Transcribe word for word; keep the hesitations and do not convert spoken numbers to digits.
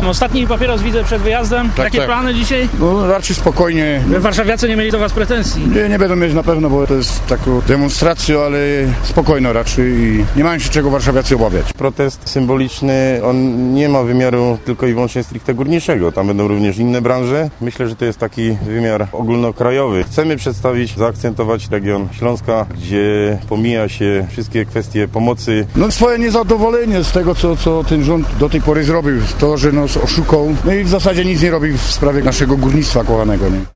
Witam, ostatni papieros widzę przed wyjazdem. Tak, Jakie tak. plany dzisiaj? No raczej spokojnie. Warszawiacy nie mieli do was pretensji. Nie, nie będą mieć na pewno, bo to jest taką demonstracją, ale spokojno raczej i nie mają się czego warszawiacy obawiać. Protest symboliczny, on nie ma wymiaru tylko i wyłącznie stricte górniczego. Tam będą również inne branże. Myślę, że to jest taki wymiar ogólnokrajowy. Chcemy przedstawić, zaakcentować region Śląska, gdzie pomija się wszystkie kwestie pomocy. No swoje niezadowolenie z tego, co, co ten rząd do tej pory zrobił. To, że nas oszukał. No i w zasadzie nic nie robi w sprawie naszego górnictwa kochanego. Nie?